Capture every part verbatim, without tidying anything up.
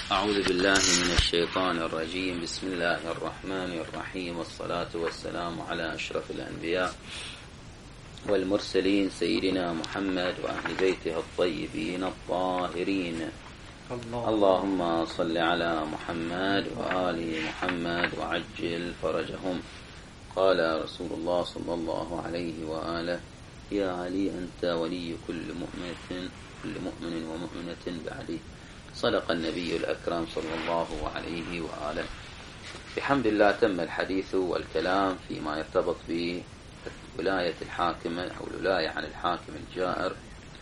أعوذ بالله من الشيطان الرجيم. بسم الله الرحمن الرحيم، والصلاة والسلام على أشرف الأنبياء والمرسلين سيدنا محمد وأهل بيته الطيبين الطاهرين. الله اللهم صل على محمد وآل محمد وعجل فرجهم. قال رسول الله صلى الله عليه وآله: يا علي أنت ولي كل مؤمنة كل مؤمن ومؤمنة بعدي. صدق النبي الأكرم صلى الله عليه وآله. بحمد الله تم الحديث والكلام فيما يرتبط بولاية الحاكم أو الولاية عن الحاكم الجائر،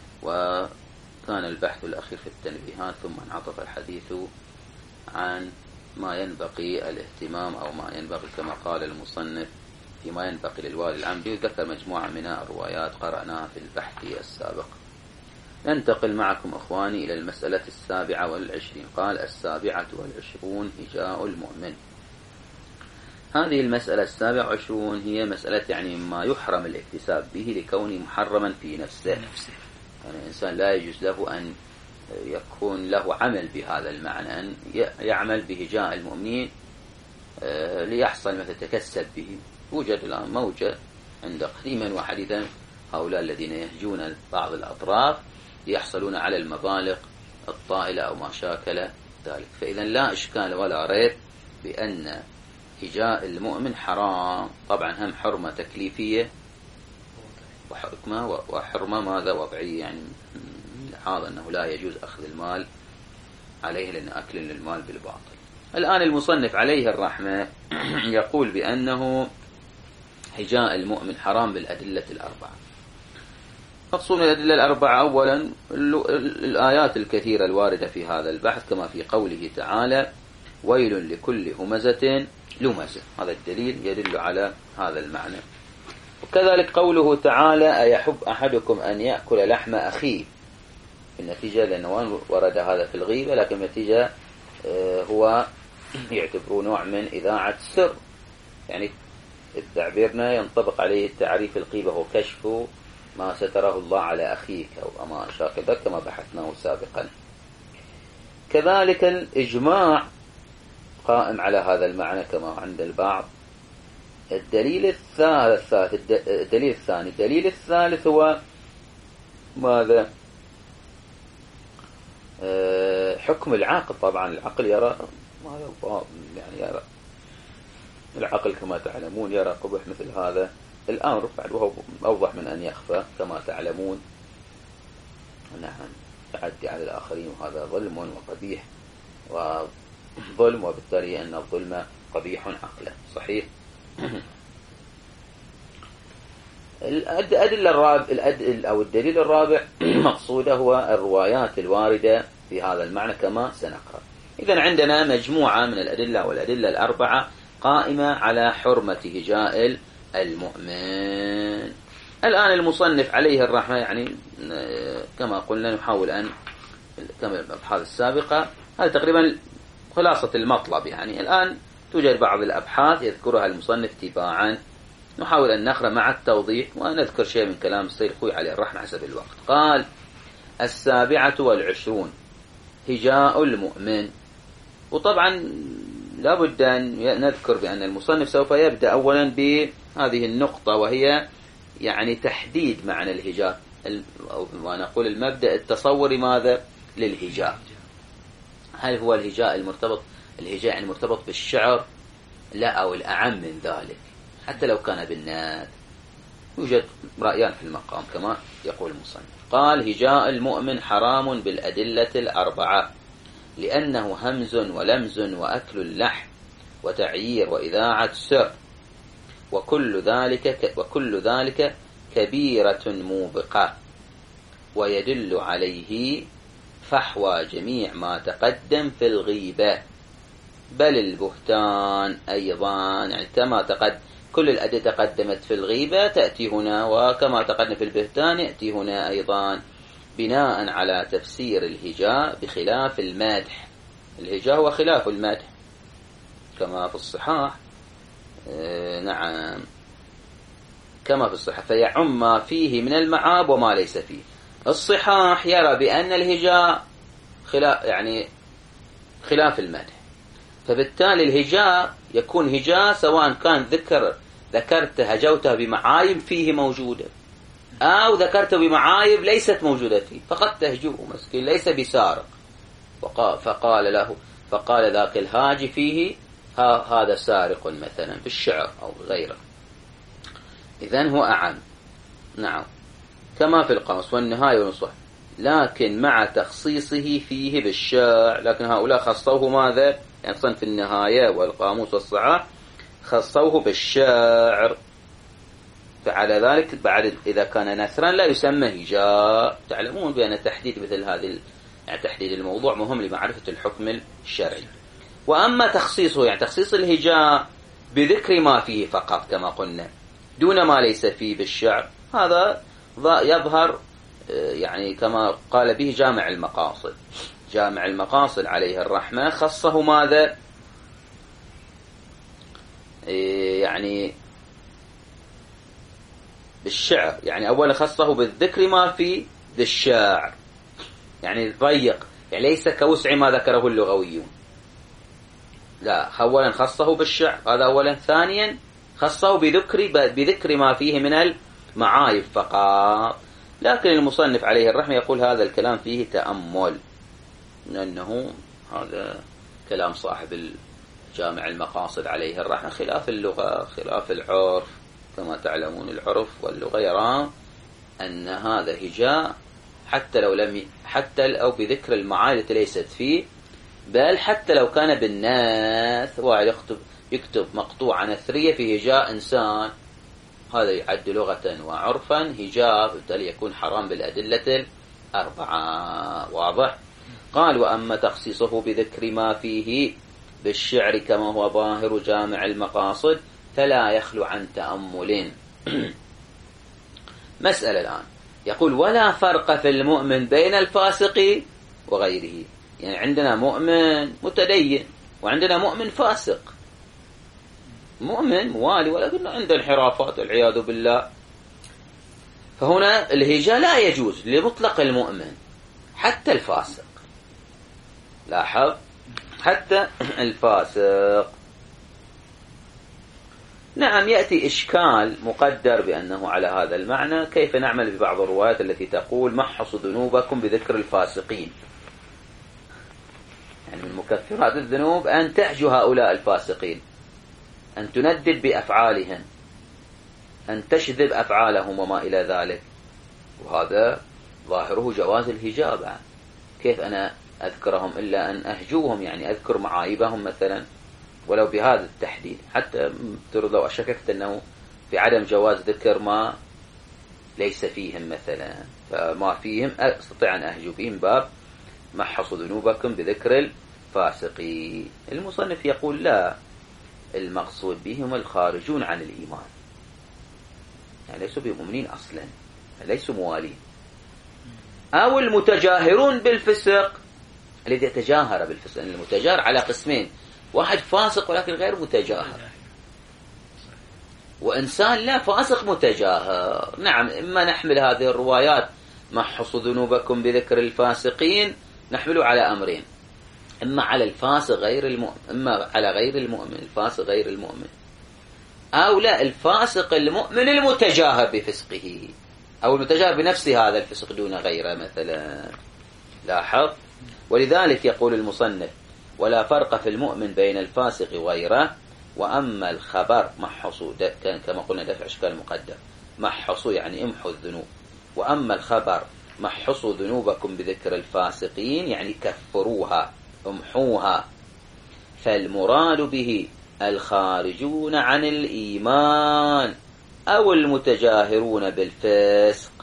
وكان البحث الأخير في التنبيهات، ثم انعطف الحديث عن ما ينبغي الاهتمام أو ما ينبغي كما قال المصنف فيما ينبغي للوالي العمدي، وذكر مجموعة من الروايات قرأناها في البحث السابق. ننتقل معكم أخواني إلى المسألة السابعة والعشرين. قال: السابعة والعشرون هجاء المؤمن. هذه المسألة السابعة والعشرون هي مسألة يعني ما يحرم الاكتساب به لكونه محرما في نفسه. يعني الإنسان لا يجوز له أن يكون له عمل بهذا المعنى، أن يعمل بهجاء المؤمنين ليحصل مثل تكسب به. يوجد الآن موجة عند قديما وحديثا هؤلاء الذين يهجون بعض الأطراف يحصلون على المبالغ الطائلة أو ما شاكل ذلك. فإذا لا إشكال ولا ريب بأن هجاء المؤمن حرام. طبعا هم حرمة تكليفية وحكمة وحرمة ماذا وضعية، يعني هذا أنه لا يجوز أخذ المال عليه لأن أكل للمال بالباطل. الآن المصنف عليه الرحمة يقول بأنه هجاء المؤمن حرام بالأدلة الأربعة. مقصود الأدلة الأربعة: أولا الآيات الكثيرة الواردة في هذا البحث، كما في قوله تعالى: ويل لكل همزة لمزة. هذا الدليل يدل على هذا المعنى. وكذلك قوله تعالى: أيحب أحدكم أن يأكل لحم أخيه. النتيجة لأنه ورد هذا في الغيبة، لكن النتيجة هو يعتبرون نوع من إذاعة السر، يعني تعبيرنا ينطبق عليه التعريف الغيبة هو كشف ما ستره الله على أخيك أو ما شاكل كما بحثناه سابقا. كذلك الإجماع قائم على هذا المعنى كما عند البعض. الدليل الثالث الدليل الثاني الدليل الثالث هو ماذا؟ حكم العقل. طبعا العقل يرى يعني يرى العقل كما تعلمون يرى قبح مثل هذا الأمر، بعد وهو أوضح من أن يخفى كما تعلمون. نعم، تعدي على الآخرين وهذا ظلم وقبيح وظلم، وبالتالي أن الظلم قبيح عقلا. صحيح. الأدلة الرابع الأدل أو الدليل الرابع مقصوده هو الروايات الواردة في هذا المعنى كما سنقرأ. إذن عندنا مجموعة من الأدلة والأدلة الأربعة قائمة على حرمة هجاء المؤمن. الآن المصنف عليه الرحمة يعني كما قلنا نحاول أن كما الأبحاث السابقة، هذا تقريبا خلاصة المطلب. يعني الآن توجد بعض الأبحاث يذكرها المصنف تباعا، نحاول أن نقرأ مع التوضيح ونذكر شيء من كلام السيد خوي عليه الرحمة حسب الوقت. قال: السابعة والعشرون هجاء المؤمن. وطبعا لابد أن نذكر بأن المصنف سوف يبدأ أولا بهذه النقطة، وهي يعني تحديد معنى الهجاء، ونقول المبدأ التصوري ماذا للهجاء. هل هو الهجاء المرتبط الهجاء يعني مرتبط بالشعر؟ لا، أو الأعم من ذلك حتى لو كان بالناد. يوجد رأيان في المقام كما يقول المصنف. قال: هجاء المؤمن حرام بالأدلة الأربعة، لأنه همز ولمز وأكل اللحم وتعيير وإذاعة سر، وكل ذلك وكل ذلك كبيرة موبقة، ويدل عليه فحوى جميع ما تقدم في الغيبة، بل البهتان أيضا. يعني كما تقدم كل الأدلة تقدمت في الغيبة تأتي هنا، وكما تقدم في البهتان يأتي هنا أيضا، بناء على تفسير الهجاء بخلاف المدح. الهجاء هو خلاف المدح كما في الصحاح. آه نعم، كما في الصحاح، فيعم ما فيه من المعاب وما ليس فيه. الصحاح يرى بأن الهجاء خلاف يعني خلاف المدح. فبالتالي الهجاء يكون هجاء سواء كان ذكر ذكرته هجوته بمعايب فيه موجودة، أو ذكرته بمعايب ليست موجودة فيه، فقد تهجوه مسكين ليس بسارق، فقال له فقال ذاك الهاجي فيه هذا سارق مثلا في الشعر أو غيره، إذن هو أعم. نعم، كما في القاموس والنهاية والنصح، لكن مع تخصيصه فيه بالشعر. لكن هؤلاء خصوه ماذا؟ يعني في النهاية والقاموس والصحاح خصوه بالشعر، فعلى ذلك بعد إذا كان نثرا لا يسمى هجاء. تعلمون بأن تحديد مثل هذه يعني تحديد الموضوع مهم لمعرفة الحكم الشرعي. وأما تخصيصه يعني تخصيص الهجاء بذكر ما فيه فقط كما قلنا دون ما ليس فيه بالشعر، هذا يظهر يعني كما قال به جامع المقاصد. جامع المقاصد عليه الرحمة خصه ماذا؟ يعني بالشعر، يعني أولا خصه بالذكر ما في بالشعر، يعني ضيق، يعني ليس كوسع ما ذكره اللغويون، لا، أولا خصه بالشعر، هذا أولا. ثانيا خصه بذكر بذكر ما فيه من المعايب فقط. لكن المصنف عليه الرحمة يقول هذا الكلام فيه تأمل، لأنه هذا كلام صاحب جامع المقاصد عليه الرحمة، خلاف اللغة خلاف العرف. كما تعلمون العرف واللغة يرى أن هذا هجاء حتى لو لم حتى لو بذكر المعاني التي ليست فيه، بل حتى لو كان بالناث، واحد يكتب يكتب مقطوعة نثرية في هجاء إنسان، هذا يعد لغة وعرفا هجاء، بالتالي يكون حرام بالأدلة الأربعة. واضح؟ قال وأما تخصيصه بذكر ما فيه بالشعر كما هو ظاهر جامع المقاصد فلا يخلو عن تأمل. مسألة الآن يقول ولا فرق في المؤمن بين الفاسق وغيره. يعني عندنا مؤمن متدين وعندنا مؤمن فاسق، مؤمن موالي ولكن عنده انحرافات والعياذ بالله. فهنا الهجاء لا يجوز لمطلق المؤمن حتى الفاسق. لاحظ، حتى الفاسق. نعم، يأتي إشكال مقدر بأنه على هذا المعنى، كيف نعمل ببعض الروايات التي تقول محصوا ذنوبكم بذكر الفاسقين؟ يعني من مكفرات الذنوب أن تحجوا هؤلاء الفاسقين، أن تندد بأفعالهم، أن تشذب أفعالهم وما إلى ذلك. وهذا ظاهره جواز الهجاء. كيف أنا أذكرهم إلا أن أهجوهم، يعني أذكر معايبهم مثلا ولو بهذا التحديد، حتى ترى لو أشككت أنه في عدم جواز ذكر ما ليس فيهم مثلا، فما فيهم أستطيع أن أهجو فيهم باب محصوا ذنوبكم بذكر الفاسقين. المصنف يقول لا، المقصود بهم الخارجون عن الإيمان، يعني ليسوا بمؤمنين أصلا، ليسوا موالين، أو المتجاهرون بالفسق الذي يتجاهر بالفسق. المتجاهر على قسمين، واحد فاسق ولكن غير متجاهر، وإنسان لا فاسق متجاهر. نعم، إما نحمل هذه الروايات محصوا ذنوبكم بذكر الفاسقين نحمله على أمرين، إما على الفاسق غير المؤمن، إما على غير المؤمن الفاسق غير المؤمن، أو لا الفاسق المؤمن المتجاهر بفسقه، أو المتجاهر بنفس هذا الفسق دون غيره مثلا. لاحظ، ولذلك يقول المصنف ولا فرق في المؤمن بين الفاسق وغيره. وأما الخبر محصوا، كما قلنا دفع إشكال مقدر، محصوا يعني امحوا الذنوب. وأما الخبر محصوا ذنوبكم بذكر الفاسقين يعني كفروها امحوها، فالمراد به الخارجون عن الإيمان أو المتجاهرون بالفسق.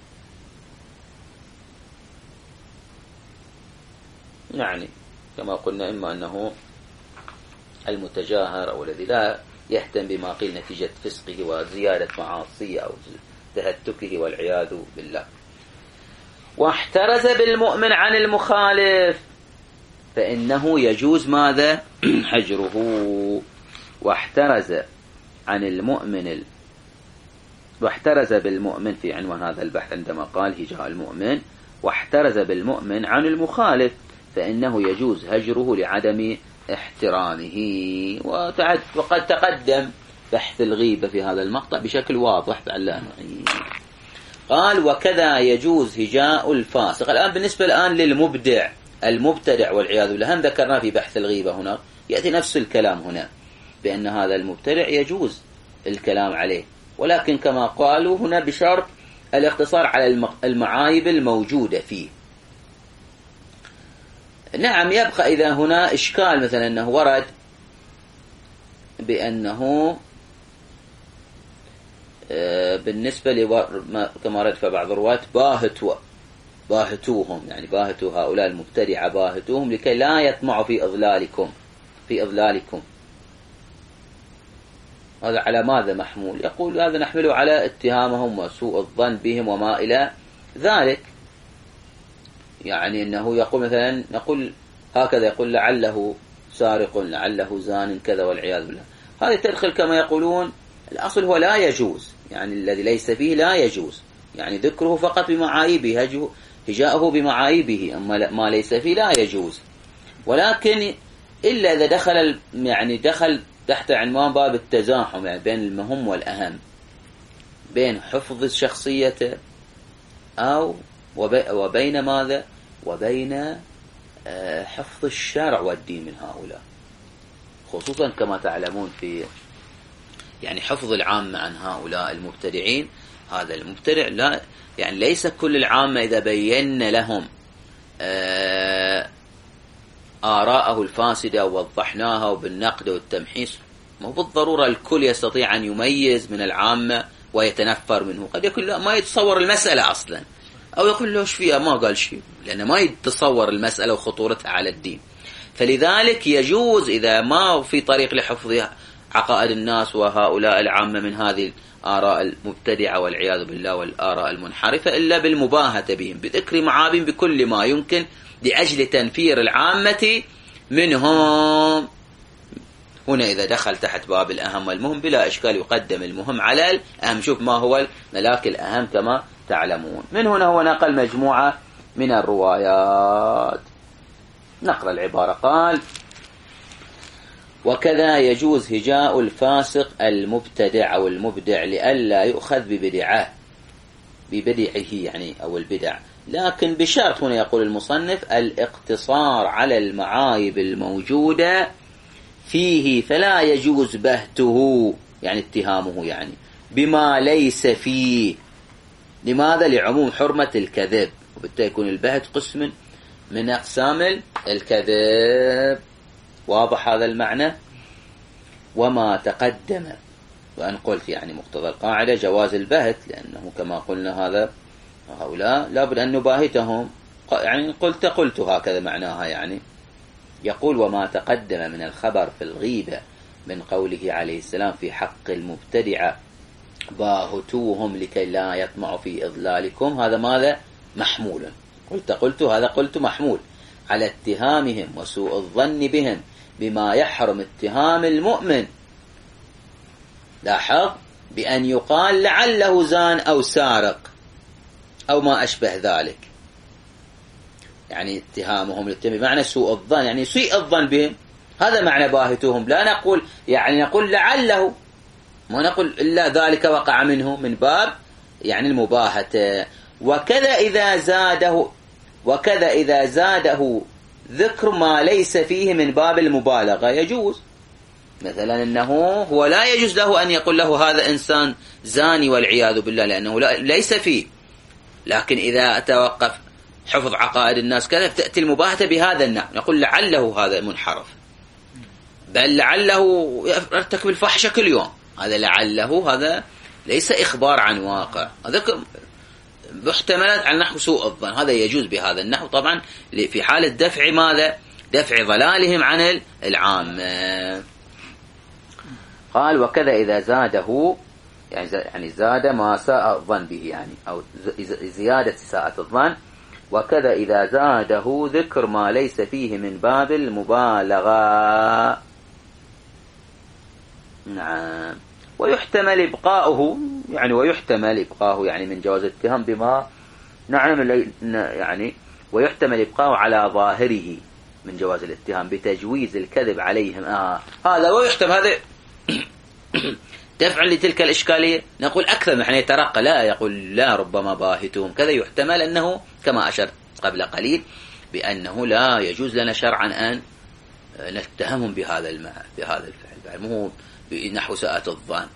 يعني كما قلنا إما أنه المتجاهر أو الذي لا يهتم بما قيل نتيجة فسقه وزيادة معاصيه أو تهتكه والعياذ بالله. واحترز بالمؤمن عن المخالف فإنه يجوز ماذا؟ حجره. واحترز عن المؤمن ال... واحترز بالمؤمن في عنوان هذا البحث عندما قال هجاء المؤمن، واحترز بالمؤمن عن المخالف فإنه يجوز هجره لعدم احترامه. وقد تقدم بحث الغيبة في هذا المقطع بشكل واضح فعلا. قال وكذا يجوز هجاء الفاسق. الآن بالنسبة الآن للمبدع المبتدع والعياذ بالله، هم ذكرنا في بحث الغيبة هنا يأتي نفس الكلام هنا بأن هذا المبتدع يجوز الكلام عليه، ولكن كما قالوا هنا بشرط الاقتصار على المعايب الموجودة فيه. نعم يبقى إذا هنا إشكال مثلا أنه ورد بأنه بالنسبة كما ورد في بعض الرواة باهتوا باهتوهم، يعني باهتوا هؤلاء المبتدعة باهتوهم لكي لا يطمعوا في إضلالكم في إضلالكم. هذا على ماذا محمول؟ يقول هذا نحمله على اتهامهم وسوء الظن بهم وما إلى ذلك. يعني أنه يقول مثلا نقول هكذا، يقول لعله سارق لعله زان كذا والعياذ بالله. هذا تدخل كما يقولون الأصل هو لا يجوز، يعني الذي ليس فيه لا يجوز، يعني ذكره فقط بمعايبه، هجاءه بمعايبه، أما ما ليس فيه لا يجوز. ولكن إلا إذا دخل يعني دخل تحت عنوان باب التزاحم، يعني بين المهم والأهم، بين حفظ شخصيته أو وبين ماذا وبين حفظ الشرع والدين من هؤلاء، خصوصا كما تعلمون في يعني حفظ العامة عن هؤلاء المبتدعين. هذا المبتدع لا يعني ليس كل العامة إذا بينا لهم آراءه الفاسدة ووضحناها وبالنقد والتمحيص، ما بالضرورة الكل يستطيع أن يميز من العامة ويتنفر منه. قد يكون لا ما يتصور المسألة أصلا، أو يقول له ايش فيها ما قال شيء، لأنه ما يتصور المسألة وخطورتها على الدين. فلذلك يجوز إذا ما في طريق لحفظ عقائد الناس وهؤلاء العامة من هذه الآراء المبتدعة والعياذ بالله والآراء المنحرفة، إلا بالمباهة بهم بذكر معابين بكل ما يمكن لأجل تنفير العامة منهم. هنا إذا دخل تحت باب الأهم والمهم بلا إشكال يقدم المهم على الأهم. شوف ما هو الملاك الأهم كما تعلمون. من هنا هو نقل مجموعة من الروايات. نقرأ العبارة. قال وكذا يجوز هجاء الفاسق المبتدع أو المبدع لئلا يؤخذ ببدعه ببدعه يعني أو البدع، لكن بشرط هنا يقول المصنف الاقتصار على المعايب الموجودة فيه، فلا يجوز بهته يعني اتهامه يعني بما ليس فيه. لماذا؟ لعموم حرمة الكذب، وبالتالي يكون البهت قسم من أقسام الكذب. واضح هذا المعنى؟ وما تقدم، وأن قلت يعني مقتضى القاعدة جواز البهت، لأنه كما قلنا هذا هؤلاء لابد أن نباهتهم، يعني قلت قلت هكذا معناها. يعني يقول وما تقدم من الخبر في الغيبة من قوله عليه السلام في حق المبتدعة باهتوهم لكي لا يطمعوا في إضلالكم، هذا ماذا؟ محمول. قلت قلت هذا قلت محمول على اتهامهم وسوء الظن بهم بما يحرم اتهام المؤمن. لاحظ بأن يقال لعله زان أو سارق أو ما أشبه ذلك، يعني اتهامهم بمعنى سوء الظن، يعني سيء الظن بهم، هذا معنى باهتوهم. لا نقول يعني نقول لعله، ما نقول إلا ذلك وقع منه، من باب يعني المباهة. وكذا إذا زاده وكذا إذا زاده ذكر ما ليس فيه من باب المبالغة يجوز. مثلا أنه هو لا يجوز له أن يقول له هذا إنسان زاني والعياذ بالله، لأنه ليس فيه، لكن إذا توقف حفظ عقائد الناس كذا تأتي المباهة بهذا النوع، نقول لعله هذا منحرف، بل لعله يرتكب الفحشة كل يوم، هذا لعله هذا ليس إخبار عن واقع، هذا باحتمالات على نحو سوء الظن، هذا يجوز بهذا النحو طبعا في حالة دفع ماذا؟ دفع ضلالهم عن العام. قال وكذا إذا زاده يعني زاد ما ساء الظن به، يعني أو زيادة ساءة الظن. وكذا إذا زاده ذكر ما ليس فيه من باب المبالغة. نعم. ويحتمل إبقاؤه، يعني ويحتمل إبقاؤه يعني من جواز الاتهام بما نعلم يعني ويحتمل إبقاء على ظاهره من جواز الاتهام بتجويز الكذب عليهم. آه هذا ويحتمل هذا دفع لتلك الإشكالية. نقول أكثر نحن يترقى، لا يقول لا ربما باهتهم كذا. يحتمل أنه كما أشرت قبل قليل بأنه لا يجوز لنا شرعا أن نتهمهم بهذا بهذا الفعل، مو نحو ساءة الظن.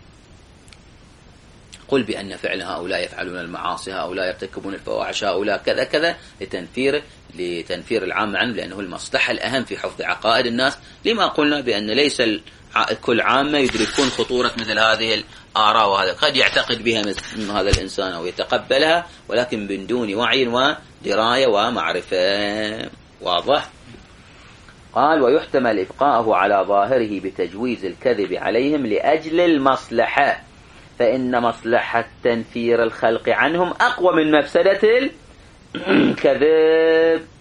قل بأن فعل هؤلاء يفعلون المعاصي، هؤلاء يرتكبون الفواحش، هؤلاء كذا كذا، لتنفير لتنفير العام عنه، لأنه المصلحة الأهم في حفظ عقائد الناس. لما قلنا بأن ليس كل عامة يدركون خطورة مثل هذه الآراء، وهذا قد يعتقد بها مثل هذا الإنسان أو يتقبلها، ولكن من دون وعي ودراية ومعرفة. واضح؟ قال ويحتمل إبقاءه على ظاهره بتجويز الكذب عليهم لأجل المصلحة، فإن مصلحة تنفير الخلق عنهم أقوى من مفسدة الكذب.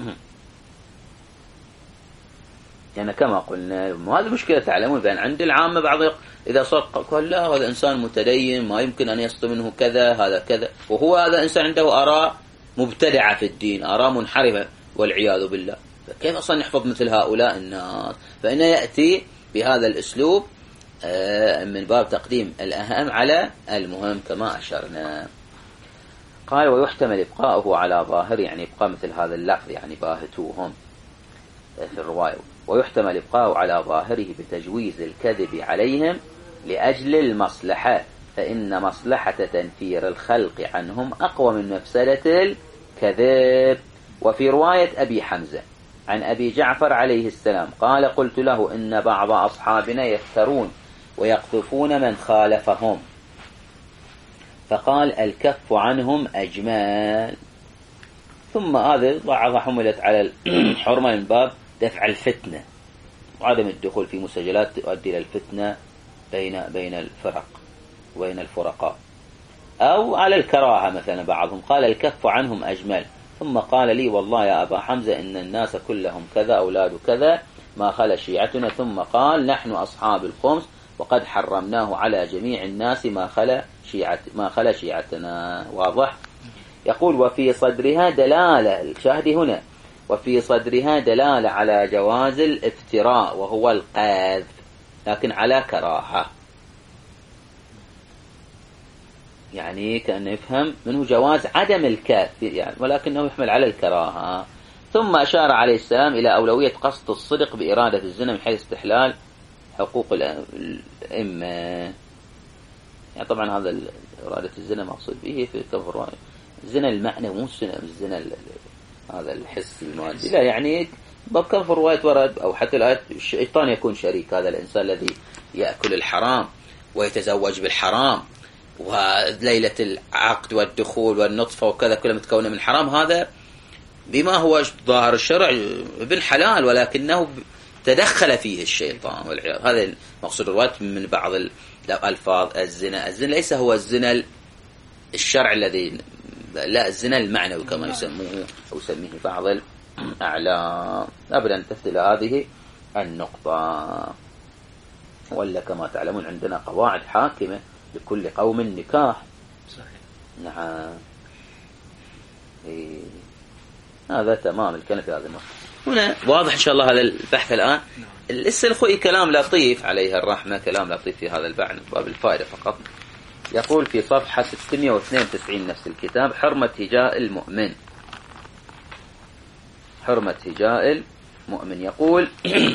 يعني كما قلنا، وهذه مشكلة تعلمون بأن عند العامة بعض إذا صار قال لا هذا إنسان متدين ما يمكن أن يصدر منه كذا هذا كذا، وهو هذا إنسان عنده آراء مبتدعة في الدين، آراء منحرفة والعياذ بالله. فكيف أصلا نحفظ مثل هؤلاء الناس؟ فإنه يأتي بهذا الأسلوب من باب تقديم الأهم على المهم كما أشرنا. قال ويحتمل إبقاؤه على ظاهر، يعني إبقاء مثل هذا اللفظ يعني باهتوهم في الرواية. ويحتمل إبقاؤه على ظاهره بتجويز الكذب عليهم لأجل المصلحة، فإن مصلحة تنفير الخلق عنهم أقوى من مفسدة الكذب. وفي رواية أبي حمزة عن أبي جعفر عليه السلام قال قلت له إن بعض أصحابنا يفترون ويقذفون من خالفهم، فقال الكف عنهم أجمال. ثم هذا بعض حملت على الحرمة من باب دفع الفتنة وعدم الدخول في مسجلات تؤدي إلى الفتنة بين بين الفرق وبين الفرقاء، أو على الكراهة. مثلا بعضهم قال الكف عنهم أجمل، ثم قال لي والله يا أبا حمزة إن الناس كلهم كذا أولاد كذا ما خلا شيعتنا، ثم قال نحن أصحاب الخمس وقد حرمناه على جميع الناس ما خلا شيعت ما خلا شيعتنا. واضح؟ يقول وفي صدرها دلالة، الشاهد هنا وفي صدرها دلالة على جواز الافتراء وهو القذف، لكن على كراهة، يعني كأنه يفهم منه جواز عدم الكاف يعني، ولكنه يحمل على الكراهة. ثم أشار عليه السلام إلى أولوية قصد الصدق بإرادة الزنا من حيث استحلال حقوق الأئمة. يعني طبعا هذا إرادة الزنا مقصود به في كفر الزنا المعنى، مو الزنا هذا الحس المادي، لا يعني بكم في رواية ورد أو حتى الآيات الشيطان يكون شريك، هذا الإنسان الذي يأكل الحرام ويتزوج بالحرام وليلة العقد والدخول والنطفة وكذا كلها متكونة من حرام، هذا بما هو ظاهر الشرع ابن حلال، ولكنه تدخل فيه الشيطان والعياذ. هذا المقصود الرواية من بعض الألفاظ الزنا. الزنا ليس هو الزنا الشرع الذي، لا الزنا المعنوي كما يسموه أو يسميه بعض الأعلام. أبدا تفصل هذه النقطة، ولا كما تعلمون عندنا قواعد حاكمة لكل قوم نكاح. صحيح. نعم. إيه. هذا تمام الكلام في هذا النقطة. هنا واضح إن شاء الله هذا البحث الآن. لسه الخوي كلام لطيف عليه الرحمة، كلام لطيف في هذا البحث باب الفائدة فقط. يقول في صفحة ستمائة واثنين وتسعين نفس الكتاب حرمة هجاء المؤمن، حرمة هجاء المؤمن. يقول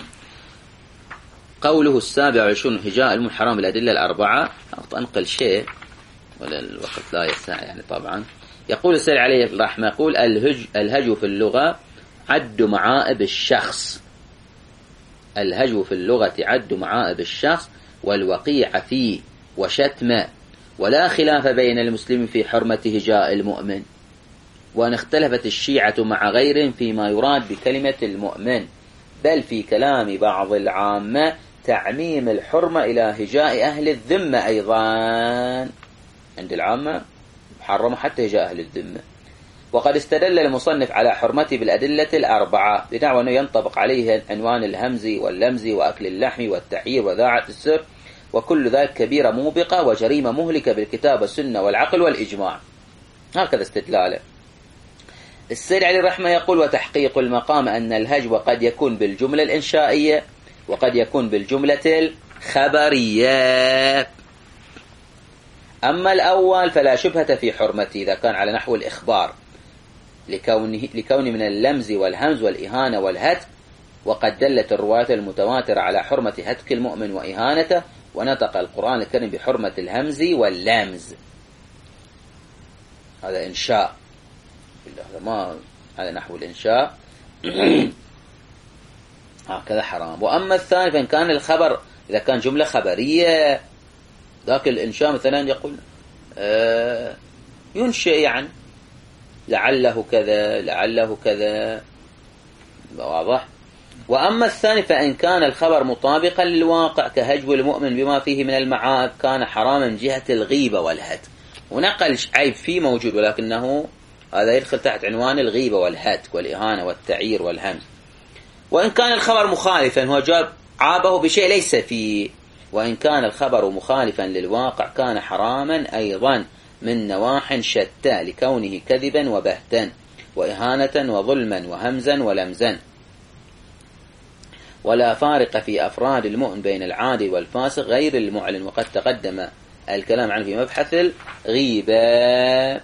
قوله السابع والعشرون هجاء المؤمن حرام بالأدلة الأربعة. أنقل شيء ولا الوقت لا يسع يعني طبعا. يقول السائل عليه الرحمة يقول الهج الهجو في اللغة عد معائب الشخص، الهجو في اللغة عد معائب الشخص والوقيع فيه وشتم، ولا خلاف بين المسلمين في حرمة هجاء المؤمن، وأن اختلفت الشيعة مع غيرهم فيما يراد بكلمة المؤمن، بل في كلام بعض العامة تعميم الحرمة إلى هجاء أهل الذمة أيضا. عند العامة حرم حتى هجاء أهل الذمة. وقد استدل المصنف على حرمته بالأدلة الأربعة بدعوى أنه ينطبق عليه عنوان الهمز واللمز وأكل اللحم والتعيير وذاعة السر، وكل ذلك كبيرة موبقة وجريمة مهلكة بالكتاب والسنة والعقل والإجماع. هكذا استدلاله. السيد علي الرحمة يقول: وتحقيق المقام أن الهجو قد يكون بالجملة الإنشائية وقد يكون بالجملة الخبرية. أما الأول فلا شبهة في حرمته إذا كان على نحو الإخبار لكونه, لكونه من اللمز والهمز والإهانة والهتك، وقد دلت الروايات المتواترة على حرمة هتك المؤمن وإهانته، ونطق القرآن الكريم بحرمة الهمز واللمز. هذا إنشاء، هذا ما على نحو الإنشاء هكذا حرام. وأما الثاني فإن كان الخبر إذا كان جملة خبرية، ذاك الإنشاء مثلا يقول آه ينشئ يعني لعله كذا لعله كذا، واضح. وأما الثاني فإن كان الخبر مطابقا للواقع كهجو المؤمن بما فيه من المعاد كان حراما من جهة الغيبة والهتك. ونقل عيب فيه موجود، ولكنه هذا يدخل تحت عنوان الغيبة والهتك والإهانة والتعير والهمز. وإن كان الخبر مخالفا هو جاب عابه بشيء ليس فيه. وإن كان الخبر مخالفا للواقع كان حراما أيضا من نواح شتى لكونه كذبا وبهتا وإهانة وظلما وهمزا ولمزا. ولا فارق في أفراد المؤمن بين العادل والفاسق غير المعلن، وقد تقدم الكلام عنه في مبحث الغيبة.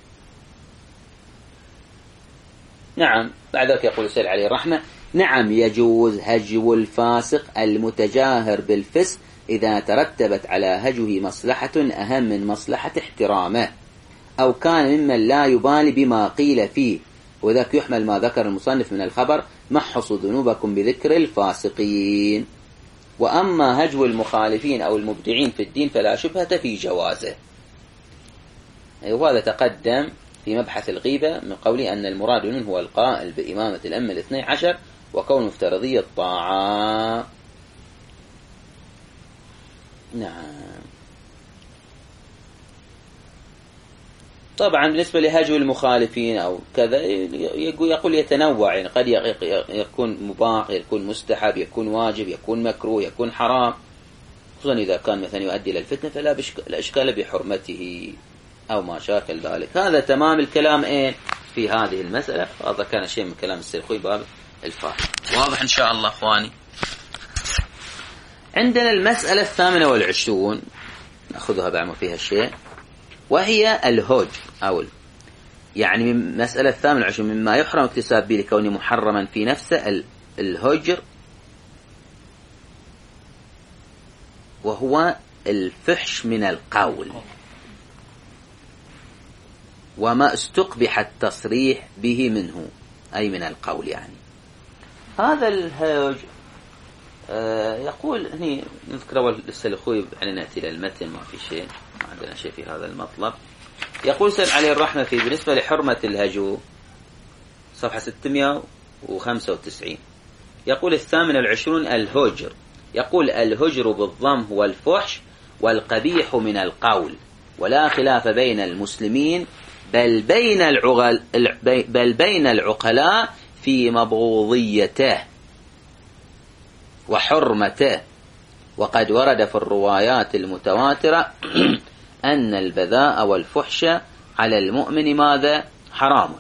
نعم. بعد ذلك يقول السيد عليه الرحمة: نعم يجوز هجو الفاسق المتجاهر بالفسق إذا ترتبت على هجوه مصلحة أهم من مصلحة احترامه، أو كان ممن لا يبالي بما قيل فيه، وذاك يحمل ما ذكر المصنف من الخبر: محصوا ذنوبكم بذكر الفاسقين. وأما هجو المخالفين أو المبدعين في الدين فلا شبهة في جوازه. وهذا تقدم في مبحث الغيبة من قوله أن المراد منه هو القائل بإمامة الأمة الاثني عشر وكون افتراضية الطاعة. نعم. طبعا بالنسبة لهجو المخالفين أو كذا يقول يتنوع، يعني قد يكون مباح، يكون مستحب، يكون واجب، يكون مكروه، يكون حرام، خصوصا إذا كان مثلا يؤدي إلى الفتنة فلا إشكال بحرمته أو ما شاكل ذلك. هذا تمام الكلام إيه في هذه المسألة. هذا كان شيء من كلام السيد خوي باب الفاتح. واضح إن شاء الله أخواني. عندنا المسألة الثامنة والعشرون نأخذها بعمل فيها الشيء، وهي الهج أو يعني مسألة الثامنة والعشرون مما يحرم اكتساب به لكونه محرما في نفسه الهجر، وهو الفحش من القول وما استقبح التصريح به منه، أي من القول. يعني هذا الهج آه يقول هني نذكر أول لسه الأخوي يعني نأتي إلى المتن، ما في شيء، ما عندنا شيء في هذا المطلب. يقول سيد عليه الرحمة في بالنسبة لحرمة الهجو صفحة ستمائة وخمسة وتسعين يقول: الثامن والعشرون الهجر. يقول: الهجر بالضم هو الفحش والقبيح من القول، ولا خلاف بين المسلمين بل بين العقل بل بين العقلاء في مبغوضيته وحرمته. وقد ورد في الروايات المتواترة أن البذاء والفحش على المؤمن ماذا؟ حرام.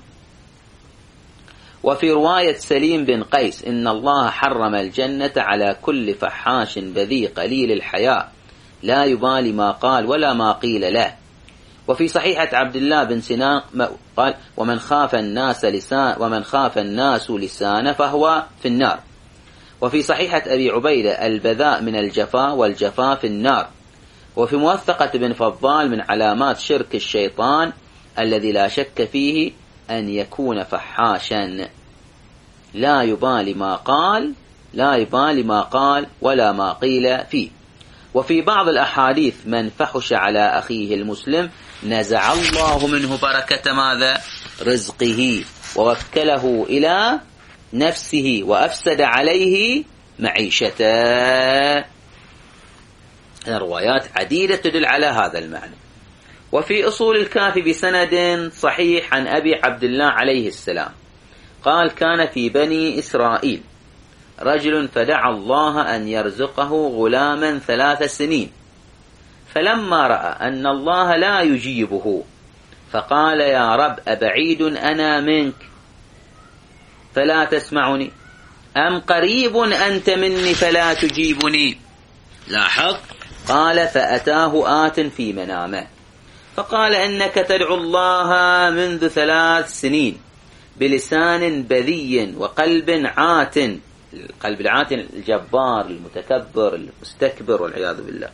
وفي رواية سليم بن قيس: إن الله حرم الجنة على كل فحاش بذيء قليل الحياء لا يبالي ما قال ولا ما قيل له. وفي صحيحة عبد الله بن سنان قال: ومن خاف الناس لسان ومن خاف الناس لسانه فهو في النار. وفي صحيحة أبي عبيدة: البذاء من الجفاء والجفاء في النار. وفي موثقة بن فضال: من علامات شرك الشيطان الذي لا شك فيه أن يكون فحاشا لا يبالي ما قال لا يبالي ما قال ولا ما قيل فيه. وفي بعض الأحاديث: من فحش على أخيه المسلم نزع الله منه بركة ماذا؟ رزقه ووكله إلى نفسه وأفسد عليه معيشته. روايات عديدة تدل على هذا المعنى. وفي أصول الكافي بسند صحيح عن أبي عبد الله عليه السلام قال: كان في بني إسرائيل رجل فدعا الله أن يرزقه غلاما ثلاث سنين، فلما رأى أن الله لا يجيبه فقال: يا رب أبعيد أنا منك فلا تسمعني، أم قريب أنت مني فلا تجيبني. لاحظ، قال فأتاه آت في منامه فقال إنك تدعو الله منذ ثلاث سنين بلسان بذي وقلب عات. القلب العات الجبار المتكبر المستكبر والعياذ بالله.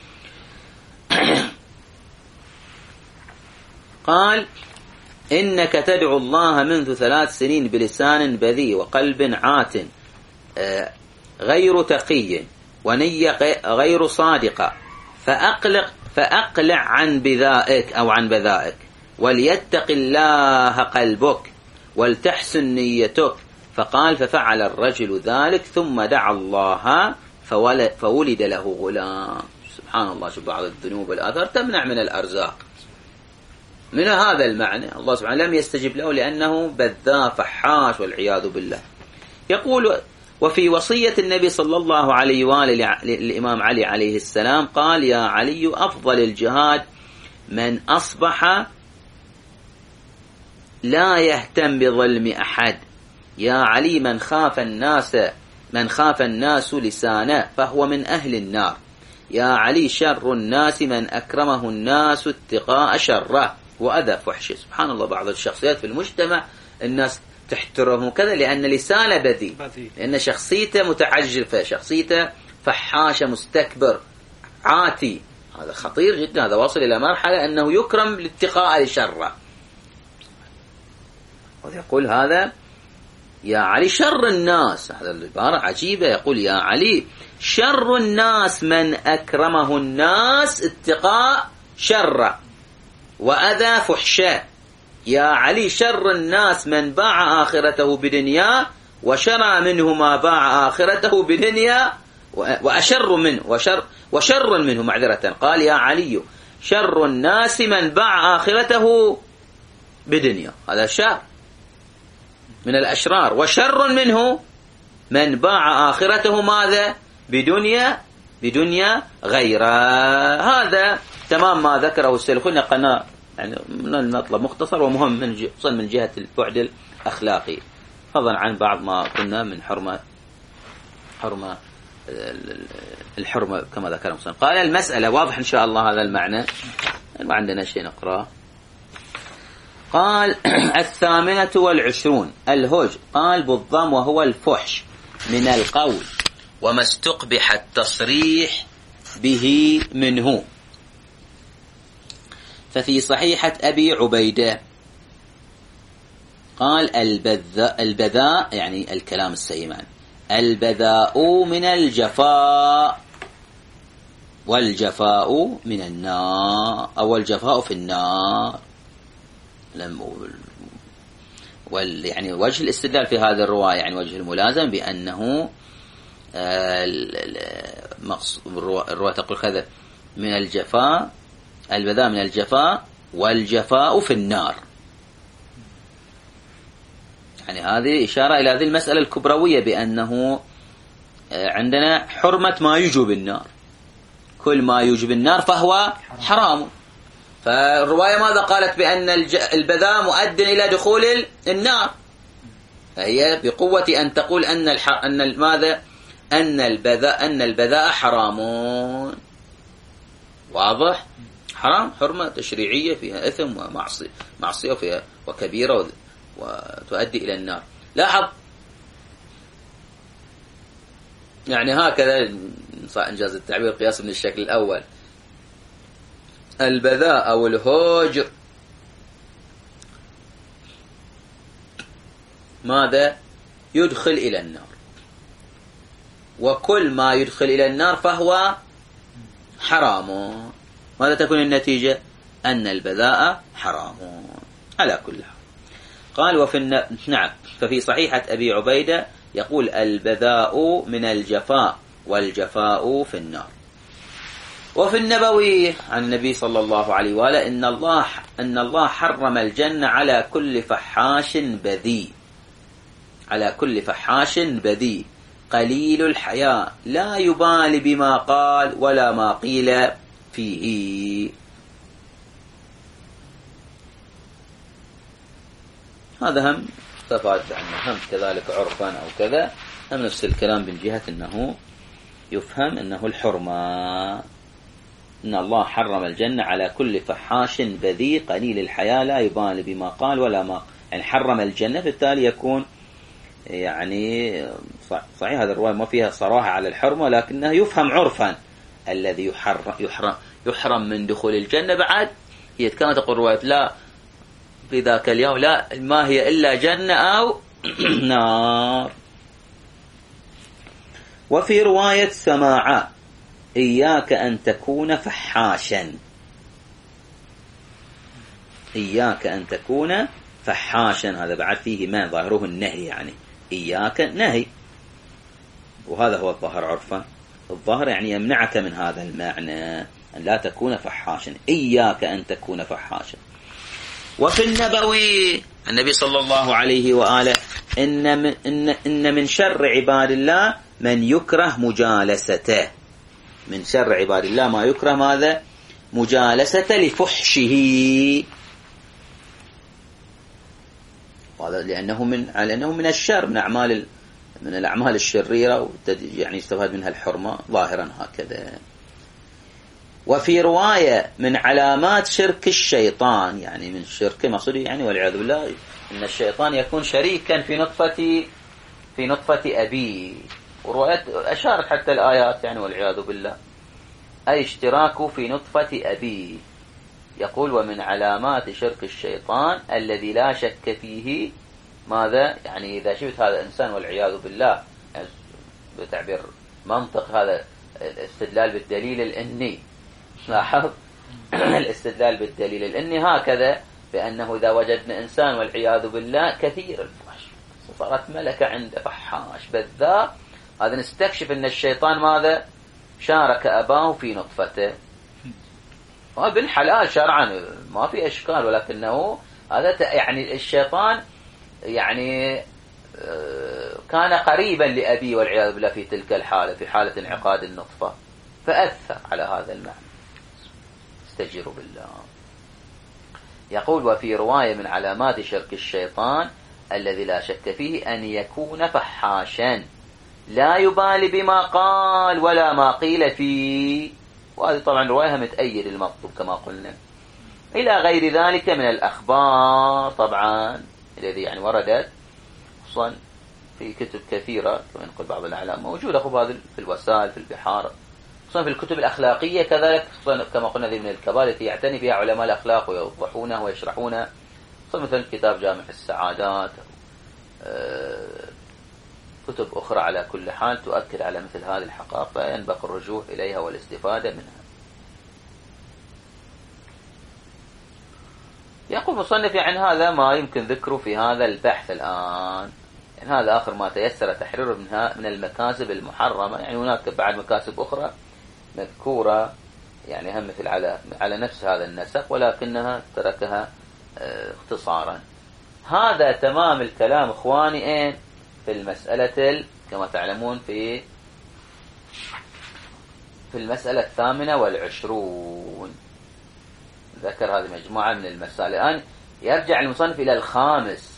قال إنك تدعو الله منذ ثلاث سنين بلسان بذي وقلب عات غير تقي ونية غير صادقة، فأقلق فأقلع عن بذائك أو عن بذائك، وليتق الله قلبك ولتحسن نيتك. فقال ففعل الرجل ذلك ثم دعا الله فولد له غلام. سبحان الله، شوف بعض الذنوب والآثار تمنع من الأرزاق. من هذا المعنى الله سبحانه لم يستجب له لأنه بذاء فحاش والعياذ بالله. يقول وفي وصية النبي صلى الله عليه وآله للإمام علي عليه السلام قال يا علي أفضل الجهاد من أصبح لا يهتم بظلم أحد. يا علي من خاف الناس من خاف الناس لسانه فهو من أهل النار. يا علي شر الناس من أكرمه الناس اتقاء شره وأذى فحشه. سبحان الله، بعض الشخصيات في المجتمع الناس تحترمه كذا لأن لسانه بذيء، لأن شخصيته متعجرفة، شخصيته فحاشة مستكبر عاتي. هذا خطير جدا، هذا واصل إلى مرحلة أنه يكرم لاتقاء لشره. ويقول هذا يا علي شر الناس، هذا العبارة عجيبة، يقول يا علي شر الناس من أكرمه الناس اتقاء شره وأذى فحشه. يا علي شر الناس من باع آخرته بدنيا وشرى منه ما باع آخرته بدنيا وأشر منه وشر وشر منه معذرة. قال يا علي شر الناس من باع آخرته بدنيا، هذا شر من الأشرار، وشر منه من باع آخرته ماذا؟ بدنيا بدنيا غيره. هذا تمام ما ذكره السلف. نقلنا يعني نطلب مختصر ومهم من من جهة البعد الأخلاقي، فضلا عن بعض ما قلنا من حرمة حرمة الحرمة كما ذكر المصنف. قال المسألة واضح إن شاء الله هذا المعنى، ما عندنا شيء نقرأ. قال الثامنة والعشرون الهج. قال بالضم وهو الفحش من القول وما استقبح التصريح به منه. ففي صحيحة أبي عبيدة قال البذاء, البذاء يعني الكلام السيمان، البذاء من الجفاء والجفاء من النار أو الجفاء في النار. وال يعني وجه الاستدلال في هذه الرواية يعني وجه الملازم بأنه الرواية تقول كذا من الجفاء، البذاء من الجفاء والجفاء في النار. يعني هذه إشارة إلى هذه المسألة الكبروية بأنه عندنا حرمة ما يوجب النار، كل ما يوجب النار فهو حرام. فالرواية ماذا قالت؟ بأن البذاء مؤد إلى دخول النار، فهي بقوة أن تقول أن الح... أن ماذا أن البذاء أن البذاء حرام. واضح؟ حرام، حرمة تشريعية فيها إثم ومعصية معصية فيها وكبيرة وتؤدي إلى النار. لاحظ يعني هكذا إنجاز التعبير قياس من الشكل الأول، البذاء أو الهوج ماذا يدخل إلى النار، وكل ما يدخل إلى النار فهو حرام. ماذا تكون النتيجة؟ أن البذاء حرام على كل حال. قال وفي الن... نعم ففي صحيحة أبي عبيدة يقول البذاء من الجفاء والجفاء في النار. وفي النبوي عن النبي صلى الله عليه وآله إن الله أن الله حرم الجنة على كل فحاش بذيء، على كل فحاش بذيء قليل الحياء لا يبالي بما قال ولا ما قيل فيه. هذا هم استفاد أنه هم كذلك عرفا أو كذا، هم نفس الكلام من جهة أنه يفهم أنه الحرمة، إن الله حرم الجنة على كل فحاش بذيء قليل الحياة لا يبالي بما قال ولا ما، يعني حرم الجنة، بالتالي يكون يعني صحيح هذا الرواية ما فيها صراحة على الحرمة، لكنه يفهم عرفا الذي يحرم, يحرم, يحرم من دخول الجنة. بعد هي كما تقول رواية لا في ذاك اليوم لا ما هي إلا جنة أو نار. وفي رواية سماعة إياك أن تكون فحاشا، إياك أن تكون فحاشا، هذا بعد فيه ما ظاهره النهي، يعني إياك نهي، وهذا هو الظاهر عرفا، الظاهر يعني يمنعك من هذا المعنى أن لا تكون فحاشا، إياك أن تكون فحاشا. وفي النبوي النبي صلى الله عليه وآله إن من, إن, إن من شر عباد الله من يكره مجالسته، من شر عباد الله ما يكره ماذا؟ مجالسة لفحشه، هذا لأنه من لأنه من الشر، من أعمال من الأعمال الشريرة، يعني يستفاد منها الحرمة ظاهرا هكذا. وفي رواية من علامات شرك الشيطان، يعني من شرك مقصود يعني والعياذ بالله إن الشيطان يكون شريكا في نطفة في نطفة أبيه، وروايات أشارت حتى الآيات يعني والعياذ بالله، أي اشتراكه في نطفة أبيه. يقول ومن علامات شرك الشيطان الذي لا شك فيه ماذا؟ يعني إذا شفت هذا الإنسان والعياذ بالله، يعني بتعبير منطق هذا الاستدلال بالدليل الإني، لاحظ الاستدلال بالدليل الإني هكذا، بأنه إذا وجدنا إنسان والعياذ بالله كثير الفحش، صارت ملكة عنده فحاش بذاء، هذا نستكشف أن الشيطان ماذا؟ شارك أباه في نطفته، وابن حلال شرعا ما في إشكال، ولكنه هذا يعني الشيطان يعني كان قريبا لأبيه والعياذ بالله في تلك الحالة، في حالة انعقاد النطفة، فأثر على هذا المعنى، استجير بالله. يقول وفي رواية من علامات شرك الشيطان الذي لا شك فيه أن يكون فحاشا لا يبالي بما قال ولا ما قيل فيه، وهذه طبعا رواية متأيد المطلوب كما قلنا، إلى غير ذلك من الأخبار طبعا الذي يعني وردت خصوصا في كتب كثيرة كما يقول بعض الأعلام موجودة خباذ في الوسائل في البحار، خصوصا في الكتب الأخلاقية كذلك، خصوصا كما قلنا ذي من الكبار التي يعتني بها علماء الأخلاق ويوضحونه ويشرحونه، خصوصا مثل كتاب جامع السعادات، كتب أخرى على كل حال تؤكد على مثل هذه الحقائق، فينبغي الرجوع إليها والاستفادة منها. يقول مصنف عن هذا ما يمكن ذكره في هذا البحث الآن، يعني هذا آخر ما تيسر تحريره منها من المكاسب المحرمة، يعني هناك بعد مكاسب أخرى مذكورة يعني هم مثل على على نفس هذا النسق، ولكنها تركها اختصارا. هذا تمام الكلام إخواني إيه في المسألة كما تعلمون في في المسألة الثامنة والعشرون، ذكر هذه مجموعة من المسائل. الآن يرجع المصنف إلى الخامس،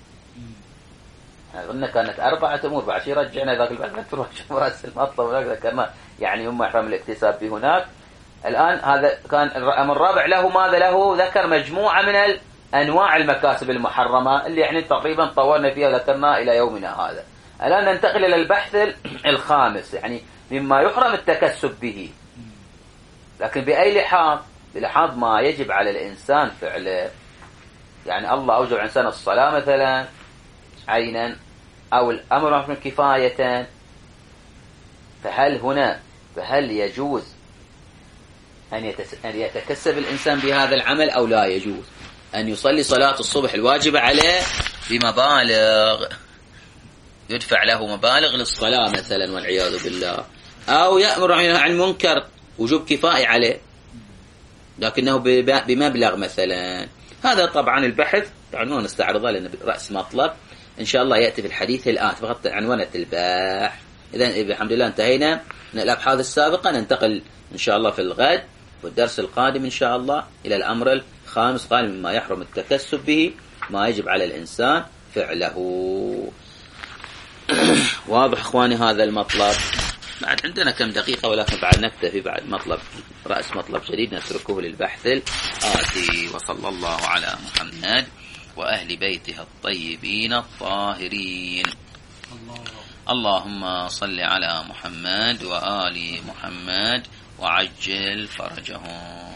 قلنا كانت أربعة أمور، بعد شيء رجعنا ذاك البعض نتروح رأس المطلب ذكرنا يعني هم محرم الاكتساب في هناك. الآن هذا كان الأمر الرابع له ماذا له؟ ذكر مجموعة من أنواع المكاسب المحرمة اللي يعني تقريبا طورنا فيها ذكرنا إلى يومنا هذا. الآن ننتقل إلى البحث الخامس، يعني مما يحرم التكسب به، لكن بأي لحاظ؟ بلحاظ ما يجب على الإنسان فعله، يعني الله أوجب على الإنسان الصلاة مثلا عينا أو الأمر من كفاية، فهل هنا فهل يجوز أن يتكسب الإنسان بهذا العمل أو لا يجوز؟ أن يصلي صلاة الصبح الواجبة عليه بمبالغ، يدفع له مبالغ للصلاة مثلا والعياذ بالله، أو يأمر عن المنكر وجوب كفاية عليه لكنه بمبلغ مثلا. هذا طبعا البحث عنوان نستعرضه لأنه رأس مطلب إن شاء الله يأتي في الحديث الآن، فقط عنوانة الباحث. إذن الحمد لله انتهينا من الأبحاث السابقة، ننتقل إن شاء الله في الغد والدرس القادم إن شاء الله إلى الأمر الخامس، قال مما يحرم التكسب به ما يجب على الإنسان فعله. واضح إخواني هذا المطلب؟ بعد عندنا كم دقيقة ولكن بعد نكتفي، بعد مطلب رأس مطلب جديد نتركه للبحث الآتي. وصلى الله على محمد وأهل بيته الطيبين الطاهرين. اللهم صل على محمد وآل محمد وعجل فرجهم.